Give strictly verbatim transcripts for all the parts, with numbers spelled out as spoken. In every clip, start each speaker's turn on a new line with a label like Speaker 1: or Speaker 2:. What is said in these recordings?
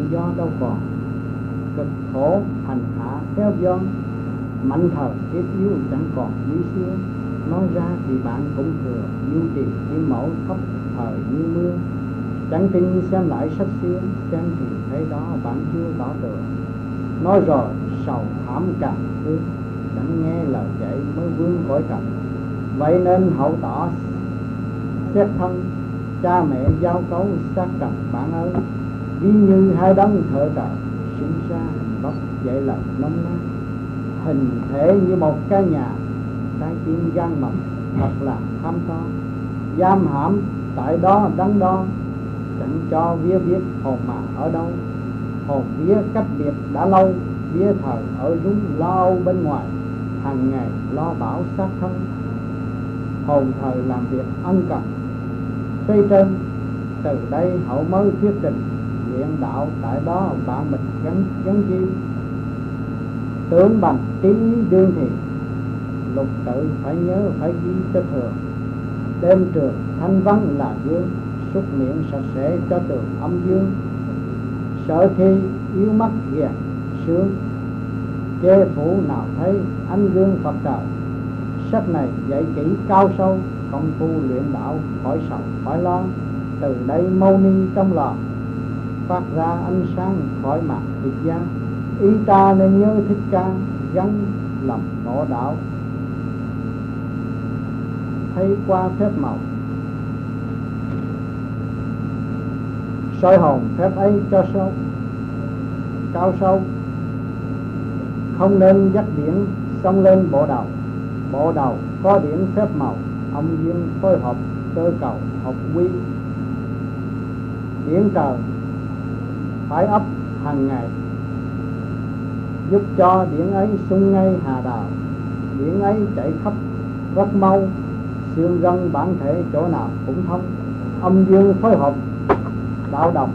Speaker 1: do đâu còn, cực khổ hành hạ theo gió, mạnh thời kiếp yếu chẳng còn như xưa. Nói ra thì bạn cũng thừa, duy trì kim mẫu khắp thời như mưa. Chẳng tin xem lại sách xưa, xem thì thấy đó bạn chưa tỏ tựa. Nói rồi sầu thảm càng thương, chẳng nghe lời dạy mới vương cõi trần. Vậy nên hậu tỏ xét thân, cha mẹ giao cấu xác trần bạn ơi. Ví như hai đấng thợ trời, sinh ra hình vóc dạy lời nông nát. Hình thể như một cái nhà, trái tim gan mầm thật là tham to. Giam hãm tại đó đắn đo, chẳng cho vía biết hồn mà ở đâu. Hồn vía cách biệt đã lâu, vía thờ ở rúng lo âu bên ngoài, hàng ngày lo bảo xác thân. Hồn thờ làm việc ân cần xây trên, từ đây hậu mới thuyết trình luyện đạo tại đó bạn mình gắn gắn chi. Tưởng bằng trí đương thì lục tự phải nhớ phải ghi cho thường. Đêm trường thanh vắng là gương, xúc miệng sạch sẽ cho tường âm dương. Sợ khi yếu mắt ghẹt sướng, chê phủ nào thấy ánh gương Phật trời. Sách này dạy kỹ cao sâu, công phu luyện đạo khỏi sầu khỏi lo. Từ đây mâu ni trong lò, phát ra ánh sáng khỏi mạc tuyệt gia. Ý ta nên nhớ Thích Ca, gắn lòng ngộ đạo. Thấy qua phép màu, soi hồn phép ấy cho sâu cao sâu. Không nên dắt điển xông lên bộ đầu, bộ đầu có điển phép màu. Âm dương phối hợp cơ cầu hợp quy, điển trời phải ấp hàng ngày, giúp cho điển ấy sung ngay hà đào. Điển ấy chạy khắp rất mau, xương gân bản thể chỗ nào cũng thông. Âm dương phối hợp đạo đồng,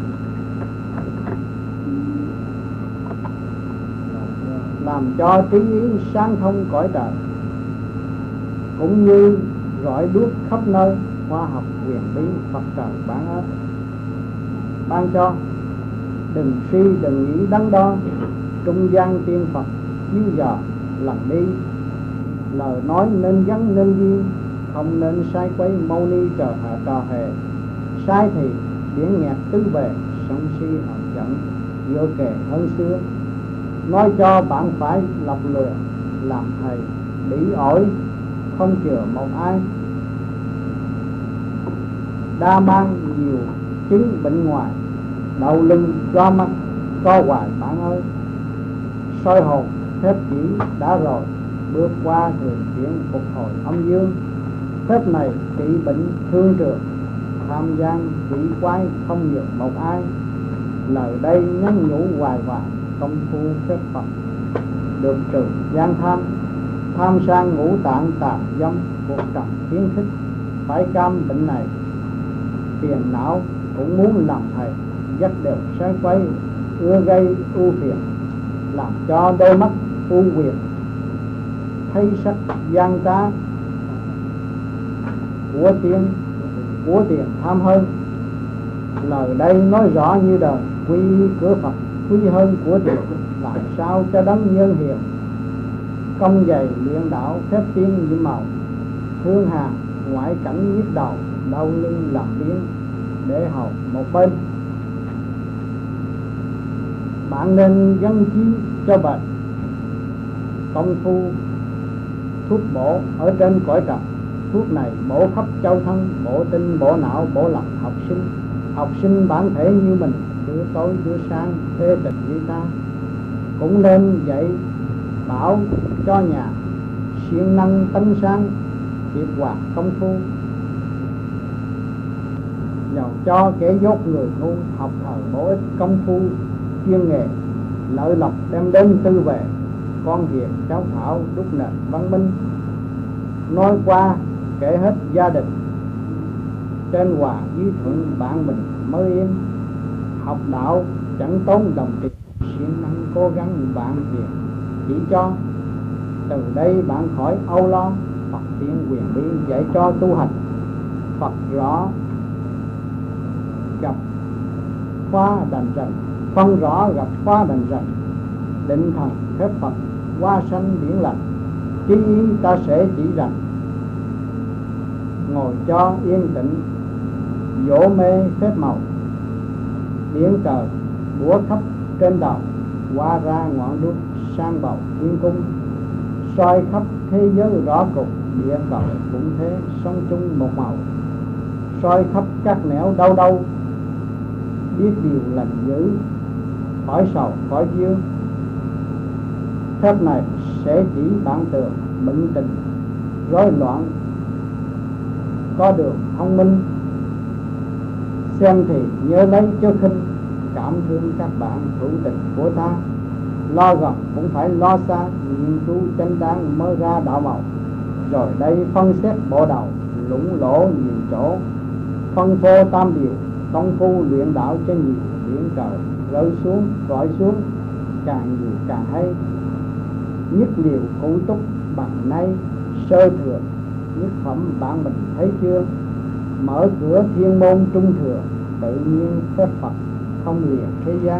Speaker 1: làm cho trí ý sáng thông cõi trời. Cũng như rọi đuốc khắp nơi, khoa học quyền bí Phật trời ban ơn ban cho. Đừng suy đừng nghĩ đắn đo, trung gian tiên Phật chiếu dò lần đi. Lời nói nên gắn nên ghi, không nên sai quấy mâu ni trò hạ trò hề. Sai thì điển nghẹt tứ bề, sân si hận giận vừa kề hơn xưa. Nói cho bạn phải lọc lừa, làm thầy bỉ ổi không chừa một ai. Đa mang nhiều chứng bệnh ngoài, đau lưng choa mắt co hoài bạn ơi. Soi hồn phép chỉ đã rồi, bước qua thường chuyển phục hồi âm dương. Phép này trị bệnh thương trường, tham gian quỷ quái không nhược một ai. Lời đây nhắn nhủ hoài hoài, công phu phép Phật được trừ gian tham. Tham sang ngũ tạng tà dâm, cuộc trần kiến thích phải cam bệnh này. Phiền não cũng muốn làm thầy, dắt đều sai quay, ưa gây ưu phiền, làm cho đôi mắt u quyền. Thấy sắc gian trá, của tiền của tiền tham hơn. Lời đây nói rõ như đời, quy cửa Phật quý hơn của tiền. Làm sao cho đấng nhân hiền, công dày luyện đạo phép tiên như màu. Thương hà ngoại cảnh nhức đầu, đau lưng làm biến để hầu một bên. Bạn nên gắn chí cho bệnh, công phu thuốc bổ ở trên cõi trần. Thuốc này bổ khắp châu thân, bổ tinh, bổ não, bổ lòng học sinh. Học sinh bản thể như mình, bữa tối bữa sáng thê tình như ta. Cũng nên dạy bảo cho nhà, siêng năng tánh sáng, hiệp hòa công phu. Dầu cho kẻ dốt người ngu, học thờ bổ ích công phu chuyên nghề. Lợi lộc đem đến tư về, con hiền cháu thảo đúc nền văn minh. Nói qua kể hết gia đình, trên hòa dưới thuận bạn mình mới yên. Học đạo chẳng tốn đồng tiền, siêng năng cố gắng bạn hiền chỉ cho. Từ đây bạn khỏi âu lo, Phật tiên quyền bí dạy cho tu hành. Phật rõ gặp khoa đành trần, phân rõ gặp qua đành rành, định thần phép Phật hoa sanh điển lành, trí ý ta sẽ chỉ rành. Ngồi cho yên tĩnh dỗ mê phép màu, điển cờ búa khắp trên đầu, qua ra ngọn đuốc sang bầu thiên cung, soi khắp thế giới rõ cục, địa cầu cũng thế sống chung một màu, soi khắp các nẻo đau đâu, biết điều lành dữ khỏi sầu khỏi dương. Phép này sẽ chỉ bạn tường bệnh tình rối loạn, có đường thông minh, xem thì nhớ lấy chớ khinh, cảm thương các bạn hữu tình của ta, lo gần cũng phải lo xa, nghiên cứu chân đáng mới ra đạo màu. Rồi đây phân xét bộ đầu lũng lỗ nhiều chỗ, phân phô tam điều công phu luyện đạo cho nhiều, điển cờ rơi xuống gọi xuống càng nhiều càng hay, nhất liều cụ túc bằng nay sơ thừa, nhất phẩm bạn mình thấy chưa, mở cửa thiên môn trung thừa, tự nhiên phép Phật không liền thế gian.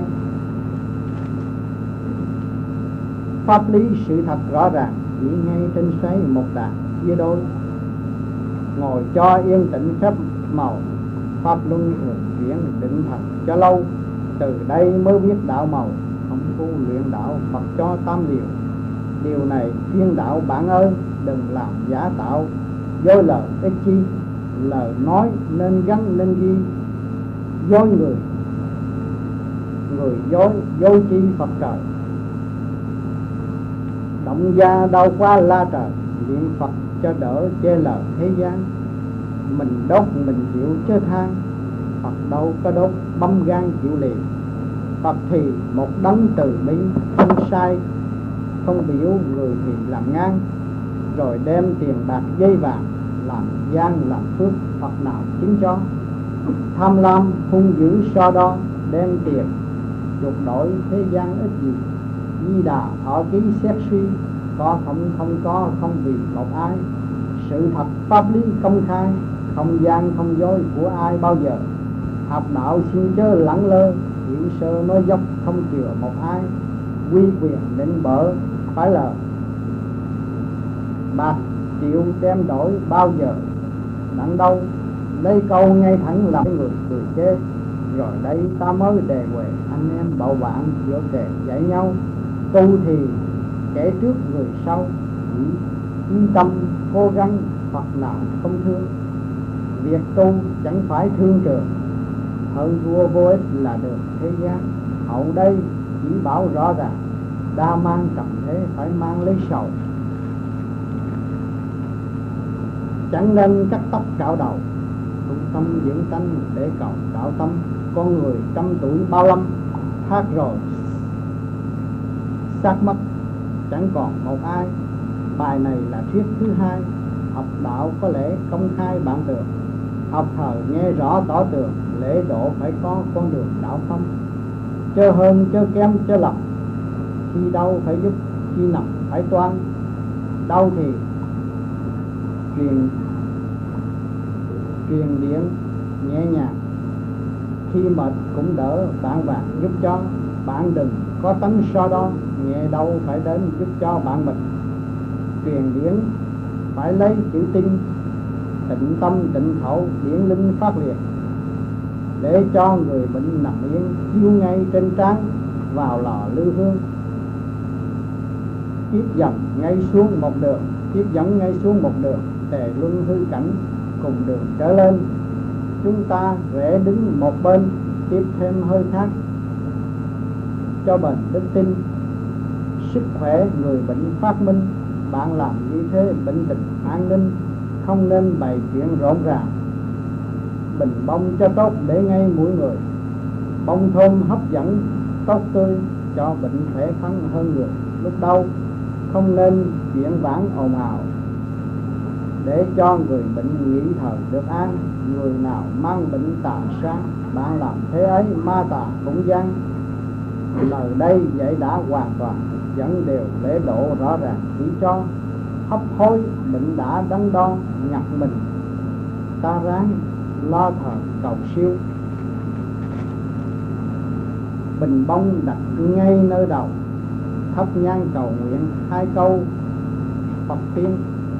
Speaker 1: Pháp lý sự thật rõ ràng chỉ ngay trên xoáy một đàn chia đôi, ngồi cho yên tĩnh phép màu, pháp luân thường chuyển định thần cho lâu, từ đây mới biết đạo màu, không phu luyện đạo Phật cho tam điều. Điều này thiên đạo bạn ơi, đừng làm giả tạo, dối lời ích chi, lời nói nên gắn nên ghi, dối người người dối dối chi Phật trời. Động gia đau qua la trời, niệm Phật cho đỡ chê lời thế gian, mình đốt mình chịu chớ than, Phật đâu có đốt băm gan chịu liền. Phật thì một đấng từ bi không sai, không biểu người thì làm ngang, rồi đem tiền bạc dây vàng làm gian làm phước, Phật nào chính cho. Tham lam hung dữ so đo, đem tiền chuộc đổi thế gian ít gì. Di Đà thọ ký xét suy, có không không có không vì một ai, sự thật pháp lý công khai, không gian không dối của ai bao giờ. Học đạo xin chớ lẳng lơ, hiểu sơ nói dốc không chừa một ai, quy quyền định bỡ phải lờ, bạc chịu đem đổi bao giờ. Đặng đâu lấy câu ngay thẳng làm người cười chê, rồi đây ta mới đề huề anh em bầu bạn giữa kề dạy nhau. Tu thì kẻ trước người sau, yên tâm cố gắng Phật nào không thương. Việc tu chẳng phải thương trường, hơn thua vô ích là được thế gian. Hậu đây chỉ bảo rõ ràng, đa mang trọng thế phải mang lấy sầu. Chẳng nên cắt tóc cạo đầu, tu tâm diễn tánh để cầu đạo tâm. Con người trăm tuổi bao lâm, thác rồi xác mất chẳng còn một ai. Bài này là thuyết thứ hai, học đạo có lẽ công khai bạn được, học thờ nghe rõ tỏ tường, lễ độ phải có con đường đạo tâm. Chớ hơn chớ kém chớ lầm, khi đâu phải giúp, khi nằm phải toan. Đau thì truyền truyền điện nhẹ nhàng, khi mệt cũng đỡ bạn vàng giúp cho. Bạn đừng có tánh so đo, nghe đâu phải đến giúp cho bạn mình. Truyền điển phải lấy chữ tin, tịnh tâm tịnh khẩu, điển linh phát liệt, để cho người bệnh nằm yên chiếu ngay trên trán, vào lò lưu hương. Tiếp dần ngay xuống một đường, tiếp dẫn ngay xuống một đường, tề luân hư cảnh cùng đường trở lên. Chúng ta rẽ đứng một bên, tiếp thêm hơi khác cho bền đức tin. Sức khỏe người bệnh phát minh, bạn làm như thế bệnh tình an ninh, không nên bày chuyện rộn ràng. Bình bông cho tốt để ngay mũi người, bông thơm hấp dẫn tốt tươi, cho bệnh khỏe khoắn hơn người lúc đâu. Không nên chuyện vãn ồn ào, để cho người bệnh nghỉ thời được an. Người nào mang bệnh tà sang, bạn làm thế ấy ma tà cũng gian. Lời đây dạy đã hoàn toàn, dẫn đều lễ độ rõ ràng, chỉ cho hấp hối bệnh đã đắn đo nhặt mình. Ta ráng lo thờ cầu siêu. bình bông đặt ngay nơi đầu, thắp nhang cầu nguyện hai câu Phật tiên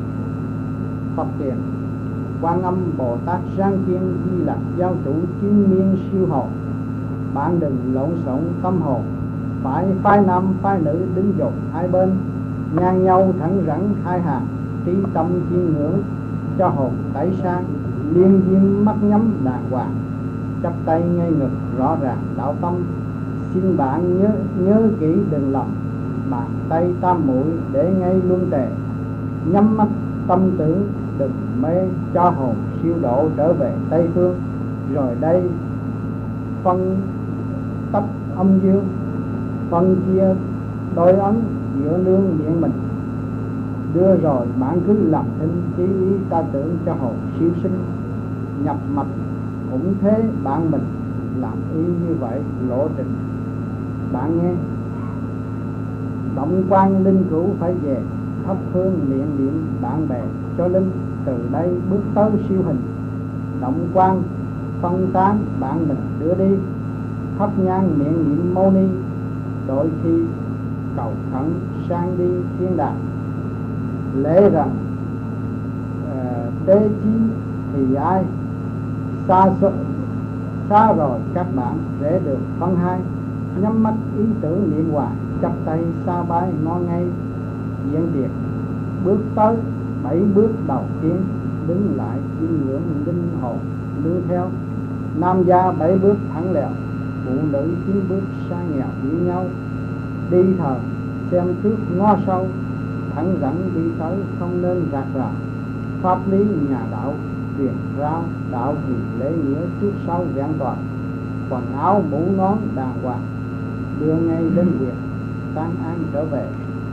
Speaker 1: Phật tiền. Quan Âm Bồ Tát Giang Thiên Di Lặc giáo chủ chín miên siêu hồn, bạn đừng lộn xộn tâm hồn, phải phái nam phái nữ đứng dột hai bên, ngang nhau thẳng rẳng hai hàng, trí tâm chiêm ngưỡng cho hồn tẩy sang, liên diêm mắt nhắm đàng hoàng, chắp tay ngay ngực rõ ràng đạo tâm. Xin bạn nhớ nhớ kỹ đừng lầm, bàn tay tam muội để ngay luân tề, nhắm mắt tâm tưởng đừng mê, cho hồn siêu độ trở về Tây Phương. Rồi đây phân tấp âm dương, phân chia đôi ấn giữa nương miệng mình, đưa rồi bạn cứ làm thinh chí ý ta tưởng cho hồn siêu sinh. Nhập mạch cũng thế, bạn mình làm y như vậy lộ trình bạn nghe. Động quan linh cữu phải về, thắp hương miệng niệm bạn bè cho linh, từ đây bước tới siêu hình. Động quan phân tán bạn mình đưa đi, thắp nhang miệng niệm mâu ni, đôi khi cầu khẩn sang đi thiên đàng. Lẽ rằng uh, tế chí thì ai xa xa rồi các bạn sẽ được phân hai, nhắm mắt ý tưởng niệm hoài, chắp tay xa bái ngó ngay diện biệt. Bước tới bảy bước đầu tiên, đứng lại chiêm ngưỡng linh hồn nương theo. Nam gia bảy bước thẳng lèo, phụ nữ chín bước sang nghèo như nhau. Đi thờ xem trước ngó sau, thẳng rẳng đi tới không nên rạc rào. Pháp lý nhà đạo truyền rao, đạo thì lễ nghĩa trước sau vẹn toàn. Quần áo mũ nón đàng hoàng, đưa ngay đến việc tan an trở về.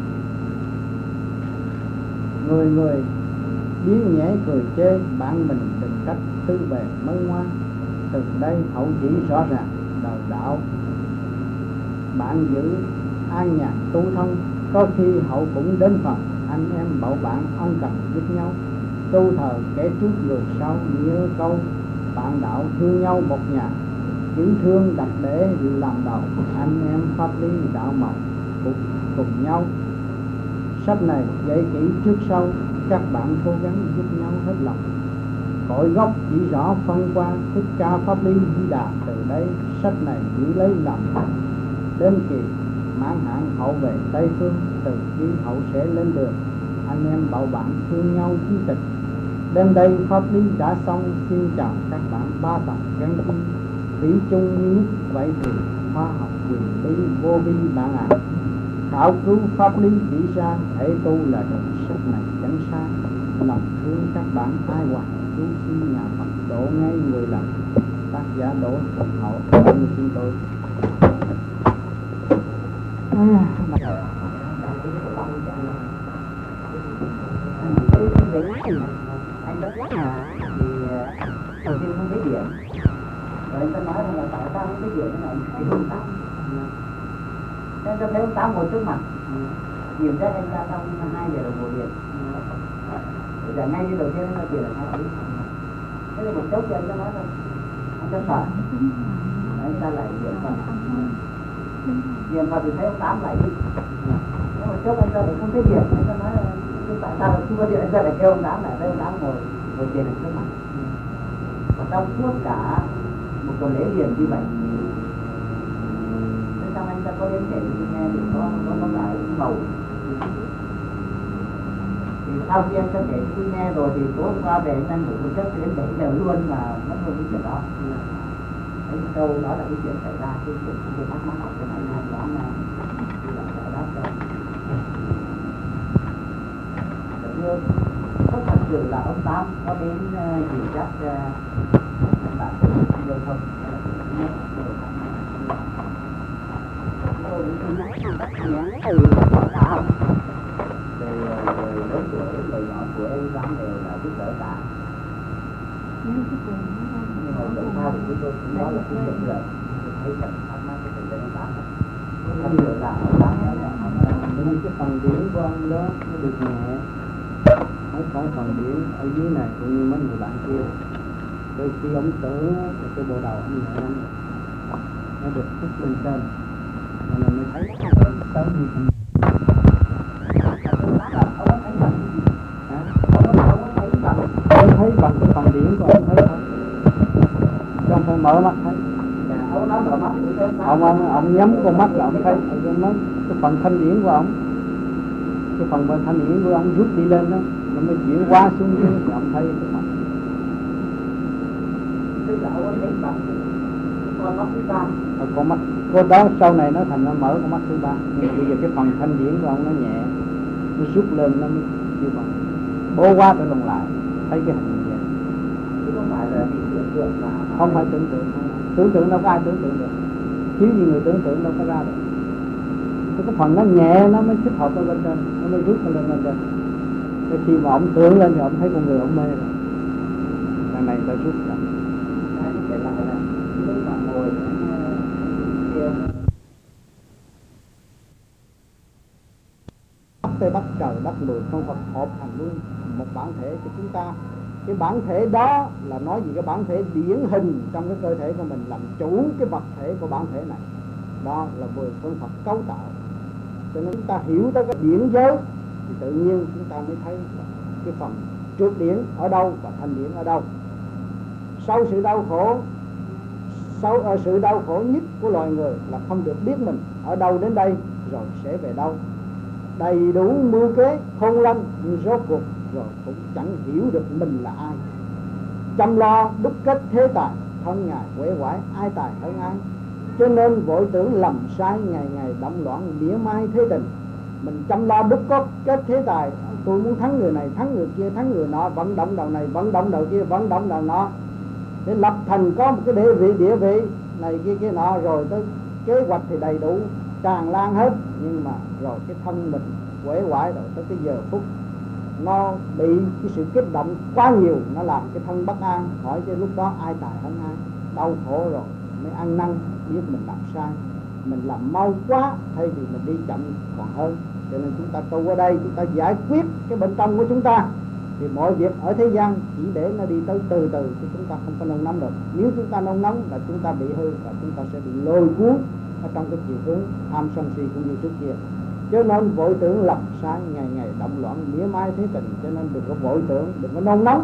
Speaker 1: Người người biến nhẽ cười chê, bạn mình đừng cách tư bề mân ngoan. Từ đây hậu chỉ rõ ràng đời đạo, bạn giữ an nhàn tu thân. Có khi hậu cũng đến phần anh em bảo bạn ân cần giúp nhau. Tu thờ kẻ trước người sau, nhớ câu bạn đạo thương nhau một nhà. Chữ thương đặt để làm đầu, anh em pháp lý đạo màu cùng, cùng nhau. Sách này dạy kỹ trước sau, các bạn cố gắng giúp nhau hết lòng. Cội gốc chỉ rõ phân qua Thích Ca Pháp Lý Di Đà. Từ đây sách này chỉ lấy làm đến kỳ mãn hạn hậu về Tây Phương. Từ khi hậu sẽ lên đường, anh em bảo bạn thương nhau chí tịch. Đến đây pháp lý đã xong, xin chào các bạn ba tầng gắn chi vĩ chung như nhất. Vậy thì khoa học quyền bí vô vi bạn ạ. À. Khảo cứu pháp lý chỉ ra, thể tu là được sách này chẳng sai. Lòng thương các bạn ai hoài, chú xin nhà Phật độ ngay người làm. Tác giả Đỗ Phật Hậu, xin tôi. À, anh nói là thì đầu tiên không biết điện, rồi anh ta nói là tại sao không biết điện thế này thì không tám, nên ta thấy ông tám ngồi trước mặt, nhìn thấy anh ta trong hai giờ đồng hồ điện, bây giờ ngay cái đầu tiên anh ta tiền là hai tiếng, thế thì một chốc thì anh ta nói là anh ta sợ, anh ta lại điện Phật, điện Phật thì thấy ông tám lại đi, nhưng mà chốc anh ta lại không thấy điện, anh ta nói là tại sao không có điện, anh ta lại kêu ông tám lại, thấy ông tám ngồi ngồi tiền ở trước mặt. Và trong suốt cả một tuần lễ liền như vậy, thế xong anh ta có đến kể nghe thì có có có lại bầu. Thì sau khi anh ta kể tôi nghe rồi thì tối hôm qua về anh ta ngủ một giấc đến bảy giờ luôn mà vẫn luôn cái chuyện đó. Đấy, câu đó là cái chuyện xảy ra, cái chuyện tôi thắc mắc học cái này hai toán là giải đáp cho. Có thật sự là ông Tám có đến dìu dắt bạn giao thông. Về người lớn tuổi, người nhỏ tuổi em dám đều là giúp đỡ cả. Nhưng mà tại sao thì chúng tôi cũng nói là cũng được rồi. Thấy rằng thắc mắc cái thời gian ông Tám này. Thật sự là ông Tám này cái phần điểm của ông đó nó được nhẹ. Không phải phần điểm ở dưới này cũng như mấy người bạn kia. Đôi khi ông tưởng là cái bộ đầu ông nhẹ lắm. nó được phúc lên trên, nên là mới thấy tới như thế. Ông thấy bằng cái phần điển của ông thấy thôi, chứ không phải mở mắt thấy. Ông ông, ông nhắm con mắt là ông thấy, ông nói cái phần thanh điển của ông, cái phần bên thanh điển của ông rút đi lên đó, nó mới chuyển qua xuống dưới thì ông thấy cái mặt. Ở con mắt cô đó sau này nó thành nó mở con mắt thứ ba, nhưng mà bây giờ cái phần thanh điển của ông nó nhẹ, nó rút lên nó mới kêu bằng bố qua trở lòng lại thấy cái hình như vậy.
Speaker 2: Chứ không phải là bị tưởng tượng mà
Speaker 1: không phải tưởng tượng, tưởng tượng đâu có ai tưởng tượng được, thiếu gì người tưởng tượng đâu có ra được. Cái phần nó nhẹ nó mới thích hợp ở bên trên, nó mới rút lên lên trên. Cái khi mà ông tưởng lên thì ông thấy con người ông mê rồi, đằng này ta rút ra.
Speaker 2: Cái lại là lúc mà ngồi kia
Speaker 1: Bắc Tây Bắc trời đất mười phương Phật hợp thành luôn một bản thể cho chúng ta. Cái bản thể đó là nói gì? Cái bản thể điển hình trong cái cơ thể của mình làm chủ cái vật thể của bản thể này, đó là mười phương Phật cấu tạo. Cho nên chúng ta hiểu tới cái điển giới thì tự nhiên chúng ta mới thấy cái phần trượt điển ở đâu và thanh điển ở đâu. Sau sự đau khổ, sau ở sự đau khổ nhất của loài người là không được biết mình ở đâu đến đây rồi sẽ về đâu. Đầy đủ mưu kế khôn lanh nhưng rốt cuộc rồi cũng chẳng hiểu được mình là ai. Chăm lo đúc kết thế tài, thân ngài quể quải ai tài hơn ai. Cho nên vội tưởng lầm sai, ngày ngày động loạn mỉa mai thế tình. Mình chăm lo đúc kết thế tài, tôi muốn thắng người này, thắng người kia, thắng người nọ, vận động đầu này, vận động đầu kia, vận động đầu nọ, để lập thành có một cái địa vị địa vị này kia kia nọ, rồi tới kế hoạch thì đầy đủ tràn lan hết. Nhưng mà rồi cái thân mình quể quải, rồi tới cái giờ phút nó bị cái sự kích động quá nhiều, nó làm cái thân bất an. Hỏi chứ lúc đó ai tài hơn ai? Đau khổ rồi mới ăn năn biết mình làm sai, mình làm mau quá thay vì mình đi chậm còn hơn. Cho nên chúng ta tu ở đây, chúng ta giải quyết cái bên trong của chúng ta, thì mọi việc ở thế gian chỉ để nó đi tới từ từ, chứ chúng ta không có nôn nóng được. Nếu chúng ta nôn nóng là chúng ta bị hư, và chúng ta sẽ bị lôi cuốn ở trong cái chiều hướng tham sân si cũng như trước kia. Cho nên vội tưởng lầm sai, ngày ngày động loạn mỉa mai thế tình. Cho nên đừng có vội tưởng, đừng có nôn nóng.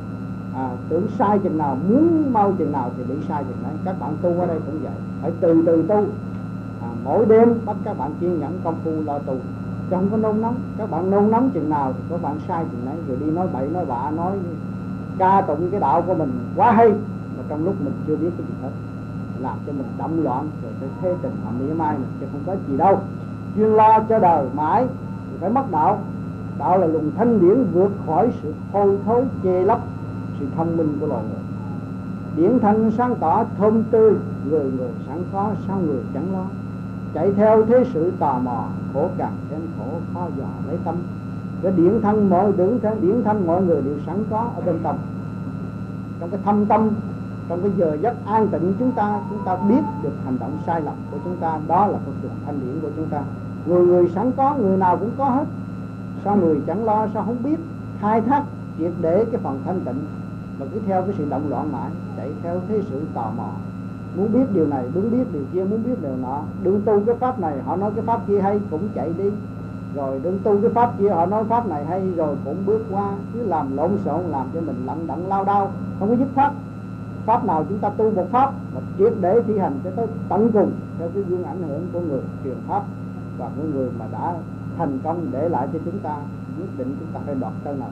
Speaker 1: À, tưởng sai chừng nào, muốn mau chừng nào thì bị sai chừng đấy. Các bạn tu ở đây cũng vậy, phải từ từ tu. À, mỗi đêm bắt các bạn kiên nhẫn công phu lo tu, chứ không có nôn nóng. Các bạn nôn nóng chừng nào thì các bạn sai chừng đấy, rồi đi nói bậy nói bạ, nói ca tụng cái đạo của mình quá hay mà trong lúc mình chưa biết cái gì hết, làm cho mình động loạn, rồi cái thế tình họ mỉa mai mình, chứ không có gì đâu. Chuyên lo cho đời mãi thì phải mất đạo. Đạo là luồng thanh điển vượt khỏi sự hôi thối chê lấp sự thông minh của loài người. Điển thanh sáng tỏ thơm tươi, người người sẵn có, sao người chẳng lo. Chạy theo thế sự tò mò, khổ càng thêm khổ, khó dò lấy tâm. Cái điển thanh mọi điển thanh, điển thanh mọi người đều sẵn có ở bên tâm. Trong cái thâm tâm, trong cái giờ giấc an tịnh chúng ta, chúng ta biết được hành động sai lầm của chúng ta, đó là con đường thanh điển của chúng ta. Người người sẵn có, người nào cũng có hết. Sao người chẳng lo, sao không biết khai thác triệt để cái phần thanh tịnh, mà cứ theo cái sự động loạn mãi, chạy theo thế sự tò mò, muốn biết điều này, muốn biết điều kia, muốn biết điều nọ. Đừng tu cái pháp này, họ nói cái pháp kia hay cũng chạy đi, rồi đừng tu cái pháp kia, họ nói pháp này hay rồi cũng bước qua, cứ làm lộn xộn, làm cho mình lận đận lao đao, không có dứt pháp. Pháp nào chúng ta tu một pháp mà triệt để thi hành cho tới tận cùng theo cái duyên ảnh hưởng của người truyền pháp và của người mà đã thành công để lại cho chúng ta, nhất định chúng ta phải đoạt tới nào.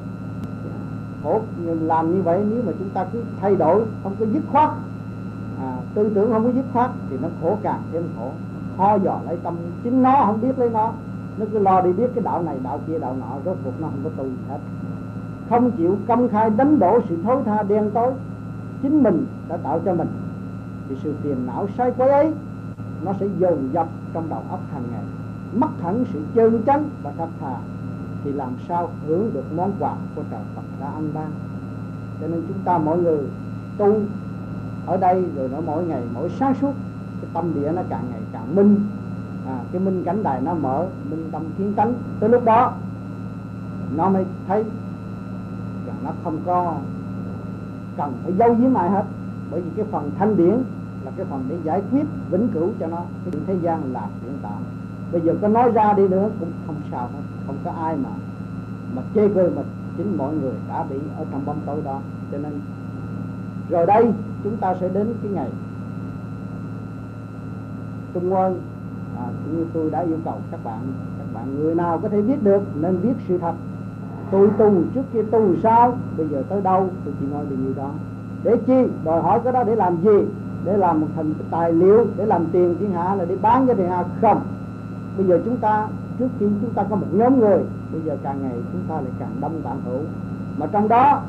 Speaker 1: Khổ làm như vậy, nếu mà chúng ta cứ thay đổi không có dứt khoát, à, tư tưởng không có dứt khoát thì nó khổ càng thêm khổ, khó dò lấy tâm. Chính nó không biết lấy nó, nó cứ lo đi biết cái đạo này đạo kia đạo nọ, rốt cuộc nó không có tu gì hết. Không chịu công khai đánh đổ sự thối tha đen tối chính mình đã tạo cho mình, thì sự phiền não sai quấy ấy nó sẽ dồn dập trong đầu óc hàng ngày, mất hẳn sự chân chánh và thật thà, thì làm sao hưởng được món quà của trời Phật đã ăn ban. Cho nên chúng ta mọi người tu ở đây rồi nó mỗi ngày mỗi sáng suốt, cái tâm địa nó càng ngày càng minh, à, cái minh cảnh đài nó mở, minh tâm kiến tánh. Tới lúc đó nó mới thấy rằng nó không có cần phải giấu giếm ai hết, bởi vì cái phần thanh điển là cái phần để giải quyết vĩnh cửu cho nó. Cái chuyện thế gian là chuyện tạm, bây giờ có nói ra đi nữa cũng không sao hết, không có ai mà mà chê cười, mà chính mọi người đã bị ở trong bóng tối đó. Cho nên rồi đây chúng ta sẽ đến cái ngày Trung Nguyên, à, cũng như tôi đã yêu cầu các bạn, các bạn người nào có thể viết được nên viết sự thật. Tôi tu trước kia tu sao, bây giờ tới đâu tôi chỉ nói điều đó. Để chi? Đòi hỏi cái đó để làm gì? Để làm một thành tài liệu, để làm tiền thiên hạ, là để bán cho thiên hạ? Không. Bây giờ chúng ta, trước khi chúng ta có một nhóm người, bây giờ càng ngày chúng ta lại càng đông bạn hữu. Mà trong đó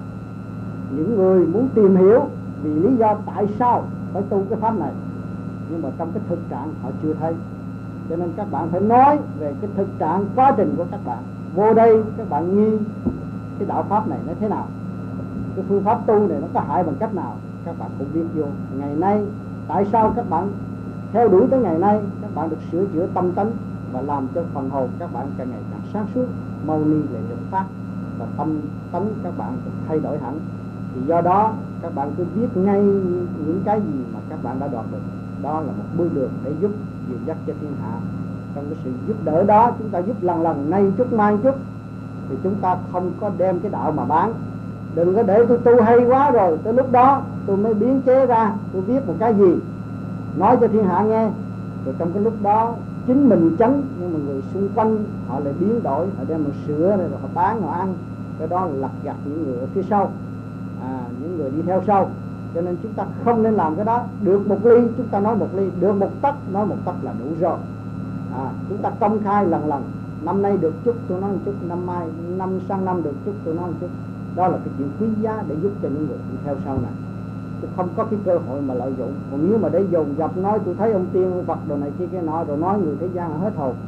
Speaker 1: những người muốn tìm hiểu vì lý do tại sao phải tu cái pháp này, nhưng mà trong cái thực trạng họ chưa thấy. Cho nên các bạn phải nói về cái thực trạng quá trình của các bạn. Vô đây các bạn nghi cái đạo pháp này nó thế nào, cái phương pháp tu này nó có hại bằng cách nào, các bạn cũng biết vô. Ngày nay tại sao các bạn theo đuổi tới ngày nay, các bạn được sửa chữa tâm tánh và làm cho phần hồn các bạn càng ngày càng sáng suốt, mâu ni lại được phát và tâm tánh các bạn được thay đổi hẳn. Thì do đó các bạn cứ biết ngay những cái gì mà các bạn đã đoạt được. Đó là một bước đường để giúp dìu dắt cho thiên hạ. Trong cái sự giúp đỡ đó, chúng ta giúp lần lần, nay chút mai chút, thì chúng ta không có đem cái đạo mà bán. Đừng có để tôi tu hay quá rồi tới lúc đó tôi mới biến chế ra, tôi viết một cái gì nói cho thiên hạ nghe, rồi trong cái lúc đó chính mình chấn, nhưng mà người xung quanh họ lại biến đổi, họ đem một sữa rồi họ bán, họ ăn. Cái đó là lặt gặt những người ở phía sau, à, những người đi theo sau. Cho nên chúng ta không nên làm cái đó. Được một ly chúng ta nói một ly, được một tấc nói một tấc là đủ rồi. À, chúng ta công khai lần lần, năm nay được chút tôi nói một chút, năm mai năm sang năm được chút tôi nói một chút. Đó là cái chuyện quý giá để giúp cho những người đi theo sau này, chứ không có cái cơ hội mà lợi dụng. Còn nếu mà để dồn dập nói tôi thấy ông tiên ông Phật đồ này kia cái nọ, rồi nói người thế gian là hết hồn.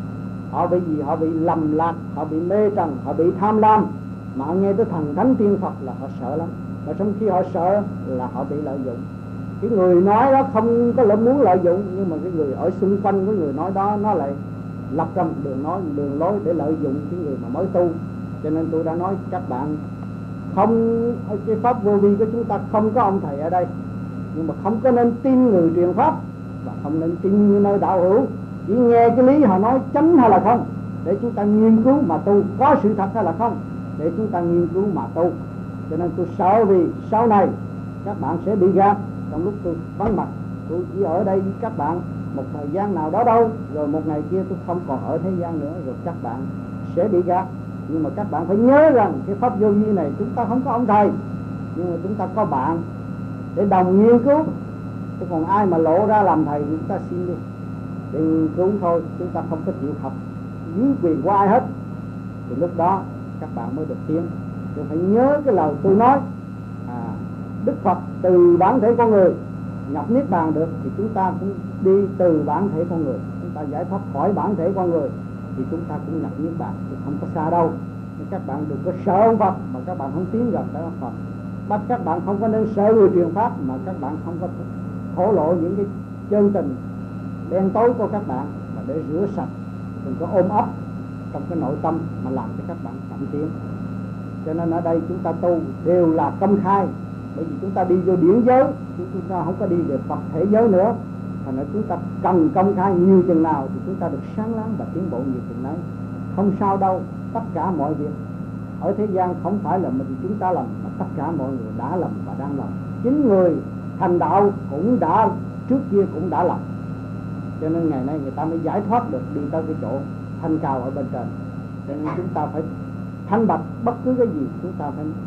Speaker 1: Họ bị gì? Họ bị lầm lạc, họ bị mê trần, họ bị tham lam. Mà họ nghe tới thần thánh tiên Phật là họ sợ lắm. Mà trong khi họ sợ là họ bị lợi dụng. Cái người nói đó không có là muốn lợi dụng, nhưng mà cái người ở xung quanh của người nói đó nó lại lập ra một đường nói, một đường lối để lợi dụng cái người mà mới tu. Cho nên tôi đã nói các bạn, không, cái pháp vô vi của chúng ta không có ông thầy ở đây, nhưng mà không có nên tin người truyền pháp và không nên tin như nơi đạo hữu. Chỉ nghe cái lý họ nói chánh hay là không, để chúng ta nghiên cứu mà tu, có sự thật hay là không, để chúng ta nghiên cứu mà tu. Cho nên tôi sợ vì sau này các bạn sẽ bị gạt. Trong lúc tôi vắng mặt, tôi chỉ ở đây với các bạn một thời gian nào đó đâu, rồi một ngày kia tôi không còn ở thế gian nữa, rồi các bạn sẽ bị gạt. Nhưng mà các bạn phải nhớ rằng cái pháp vô vi này chúng ta không có ông thầy, nhưng mà chúng ta có bạn để đồng nghiên cứu. Chứ còn ai mà lộ ra làm thầy chúng ta xin đi để nghiên cứu thôi, chúng ta không có chịu học dưới quyền của ai hết. Thì lúc đó các bạn mới được tiến. Chứ phải nhớ cái lời tôi nói, à, Đức Phật từ bản thể con người nhập niết bàn được, thì chúng ta cũng đi từ bản thể con người. Chúng ta giải thoát khỏi bản thể con người thì chúng ta cũng nhập niết bàn, chứ không có xa đâu. Nên các bạn đừng có sợ ông Phật mà các bạn không tiến gần tới ông Phật. Bắt các bạn không có nên sợ người truyền pháp mà các bạn không có thổ lộ những cái chân tình đen tối của các bạn, mà để rửa sạch, đừng có ôm ấp trong cái nội tâm mà làm cho các bạn chậm tiến. Cho nên ở đây chúng ta tu đều là công khai, bởi vì chúng ta đi vô điển giới, chúng ta không có đi về Phật thể giới nữa. Thành ra chúng ta cần công khai nhiều chừng nào thì chúng ta được sáng láng và tiến bộ nhiều chừng đấy. Không sao đâu, tất cả mọi việc ở thế gian không phải là mình chúng ta làm, mà tất cả mọi người đã làm và đang làm. Chính người thành đạo cũng đã, trước kia cũng đã làm. Cho nên ngày nay người ta mới giải thoát được, đi tới cái chỗ thanh cao ở bên trên. Cho nên chúng ta phải thanh bạch bất cứ cái gì, chúng ta phải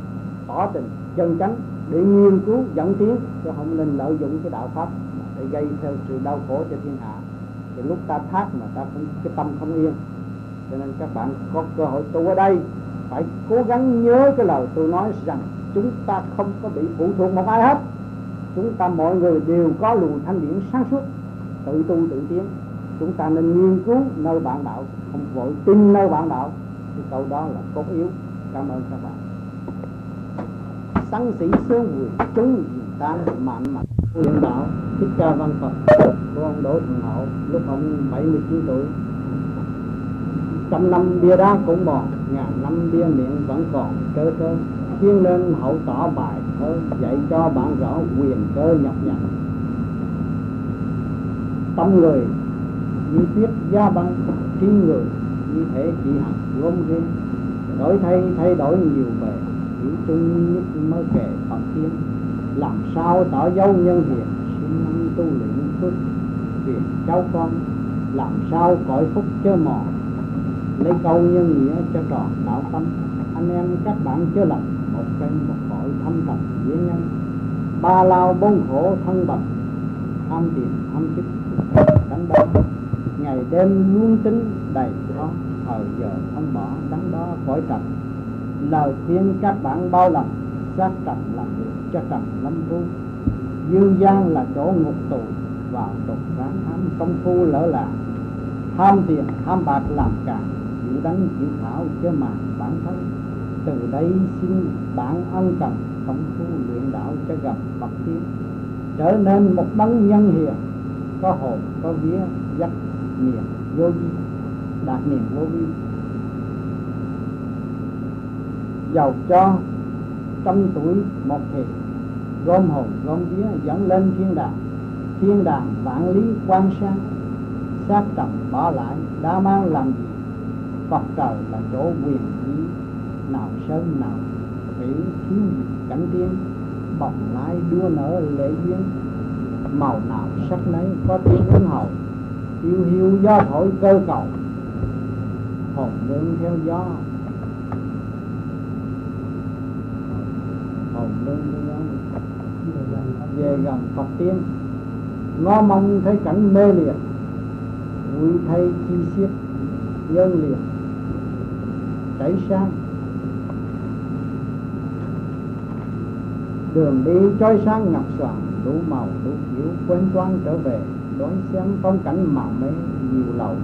Speaker 1: tỏ tình chân chánh để nghiên cứu dẫn tiến, chứ không nên lợi dụng cái đạo pháp để gây theo sự đau khổ cho thiên hạ. Thì lúc ta thác mà ta cũng cái tâm không yên. Cho nên các bạn có cơ hội tu ở đây phải cố gắng nhớ cái lời tôi nói rằng chúng ta không có bị phụ thuộc một ai hết. Chúng ta mọi người đều có luồng thanh điển sáng suốt, tự tu tự tiến. Chúng ta nên nghiên cứu nơi bạn đạo, không vội tin nơi bạn đạo. Cái câu đó là cốt yếu. Cảm ơn các bạn. Sắn sĩ số người chúng tan mạnh mạnh luyện đạo Thích Ca Văn Phật của ông Đỗ Thuận Hậu lúc ông bảy mươi chín tuổi. Trăm năm bia đá cũng mòn, ngàn năm bia miệng vẫn còn trơ trơ. Khuyên nên hậu tỏ bài thơ, dạy cho bạn rõ quyền cơ nhập nhằn. Tâm người như tuyết giá băng, trí người như thể chỉ hạt gom riêng. Đổi thay thay đổi nhiều bề, chỉ chung nhất mới kể phật tiên. Làm sao tỏ dấu nhân hiền, sinh năng tu luyện phước việc cháu con. Làm sao cõi phúc chớ mòn, lấy câu nhân nghĩa cho tròn đạo tâm. Anh em các bạn chớ lầm, một kênh một cõi thâm trầm dễ nhân. Ba lao bốn khổ thân bậc, tham tiền tham chức đánh đó. Ngày đêm luôn tính đầy khó, thời giờ không bỏ đắng đó khỏi trần. Lời khuyên các bạn bao lòng, sát trần làm việc cho trần lâm thu. Dương gian là chỗ ngục tù, vào tục ráng tham công phu lỡ là. Tham tiền tham bạc làm càng, chịu đánh chịu thảo chứ mà bản thân. Từ đây xin bạn ân cần công phu luyện đạo cho gặp Phật tiên. Trở nên một đấng nhân hiền, có hồn có vía dắt miền vô vi, đạt miền vô vi. Giàu cho trăm tuổi một thì, gom hồn gom vía dẫn lên thiên đàng. Thiên đàng vạn lý quan sang, xác trần bỏ lại đã mang làm gì. Phật trời là chỗ quyền lý, nào sơn nào thủy thiếu gì cảnh tiên. Bồng lai đua nở lễ duyên, màu nào sắc nấy có tiếng ứng hầu. Hiu hiu gió thổi cơ cầu, hồn lương theo gió. Hồn lương theo gió về gần Phật tiên. Ngó mong thấy cảnh mê liệt, vui thay chi xiết nhân liệt chảy sang. Đường đi chói sáng ngập xoàng, đủ màu đủ kiểu quên toan trở về. Đón xem phong cảnh màu mê nhiều lầu.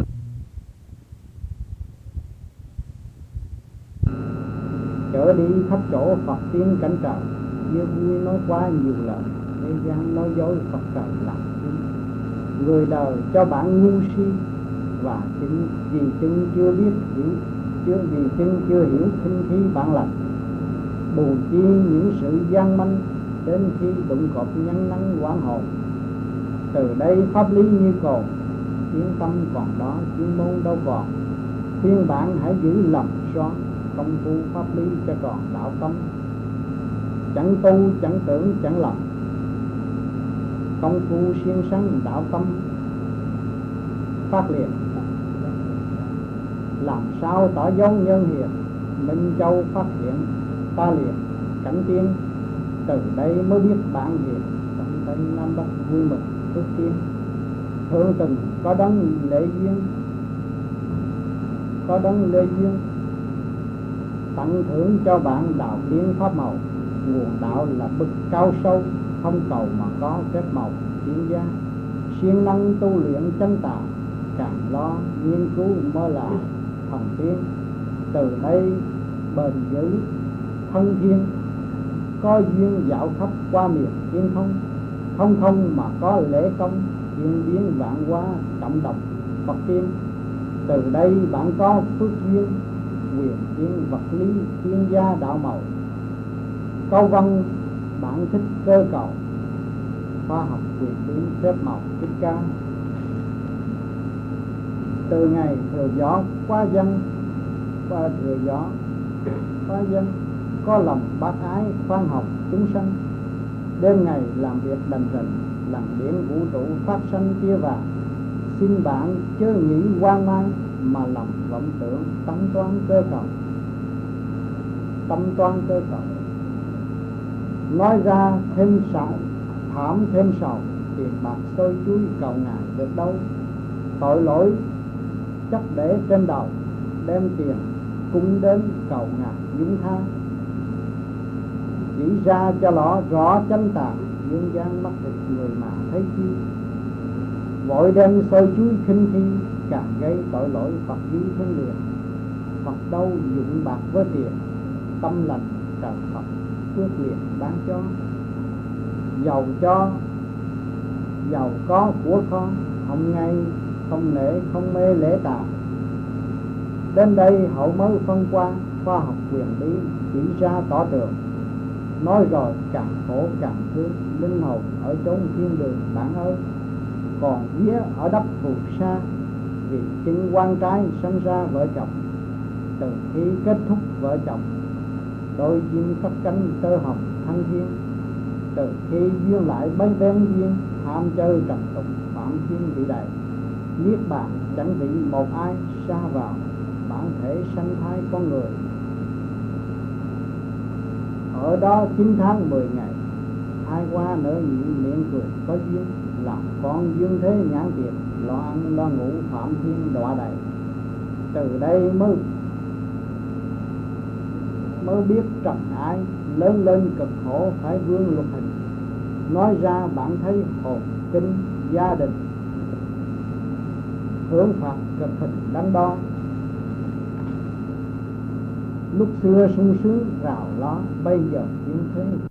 Speaker 1: Trở đi khắp chỗ Phật tiên cảnh trời, yêu vui nói quá nhiều lời. Thế gian nói dối Phật trời làm chi. Người đời cho bạn ngu si, và chính vì chính chưa biết hiểu, chưa vì chính chưa hiểu khinh khi bạn lành. Buồn chi những sự gian manh, đến khi đụng cột nhăn nắng quán hồn. Từ đây pháp lý như cồn, tiếng tâm còn đó chuyên môn đâu còn. Khuyên bạn hãy giữ lòng son, công phu pháp lý cho tròn đạo tâm. Chẳng tu chẳng tưởng chẳng lòng, công phu siêng sắn đạo tâm phát liền. Làm sao tỏ dấu nhân hiền, Minh Châu phát hiện ta liền cảnh tiên. Từ đây mới biết bạn hiền, trong Tây Nam Bắc vui mừng phước tiên. Thường từng có đấng lễ duyên, có đấng lễ duyên tặng thưởng cho bạn đạo tiến pháp màu. Nguồn đạo là bậc cao sâu, không cầu mà có phép màu tiến gia. Siêng năng tu luyện chân tà, càng lo nghiên cứu mới là thần tiên. Từ đây bền giữ thân thiên, có duyên dạo khắp qua miền thiên không. Không không mà có lễ công, thiên biến vạn hóa cộng đồng Phật tiên. Từ đây bạn có phước duyên, quyền tiên vật lý chuyên gia đạo màu. Câu văn bạn thích cơ cầu, khoa học quyền biến phép màu thích ca. Từ ngày thừa gió qua dân, qua thừa gió qua dân, có lòng bác ái khoan hồng chúng sanh. Đêm ngày làm việc đành rình, làm điển vũ trụ phát sanh kia vàng. Xin bạn chớ nghĩ hoang mang, mà lòng vọng tưởng tâm toán cơ cầu. Tâm toán cơ cầu nói ra thêm sầu, thảm thêm sầu. Tiền bạc xôi chuối cầu ngài được đâu, tội lỗi chấp để trên đầu. Đem tiền cung đến cầu ngài dung tha, chỉ ra cho rõ rõ chân tà. Dương gian mắt thịt người mà thấy chi, vội đem xôi chuối khinh khi. Càng gây tội lỗi Phật duy thiên liền. Phật đâu dụng bạc với tiền, tâm lành trời Phật phước liền ban cho. Giàu cho giàu có của con, không ngay không nể không mê lễ tà. Đến đây hậu mới phân qua, khoa học quyền lý chỉ ra tỏ tường. Nói rồi càng khổ càng thương, linh hồn ở chốn thiên đường bạn ơi. còn vía ở đất phù sa, vì chứng quan trái sinh ra vợ chồng. Từ khi kết thúc vợ chồng, đôi chim cất cánh tơ hồng thăng thiên. Từ khi duyên lại bấy bén duyên, tham chơi trần tục phạm thiên vị đầy. Niết bàn chẳng bị một ai xa vào bản thể sanh thái con người. Ở đó chín tháng mười ngày, hai qua nở nhị miệng cười có duyên, làm con duyên thế nhãn tiệt, lo ăn lo ngủ phạm thiên đọa đầy. Từ đây mới mới biết trần ai, lớn lên cực khổ phải vương luật hình. Nói ra bạn thấy hồn kinh gia đình, hướng Phật cực hình đắn đo. Lúc xưa sung sướng rào lo, bây giờ duyên thế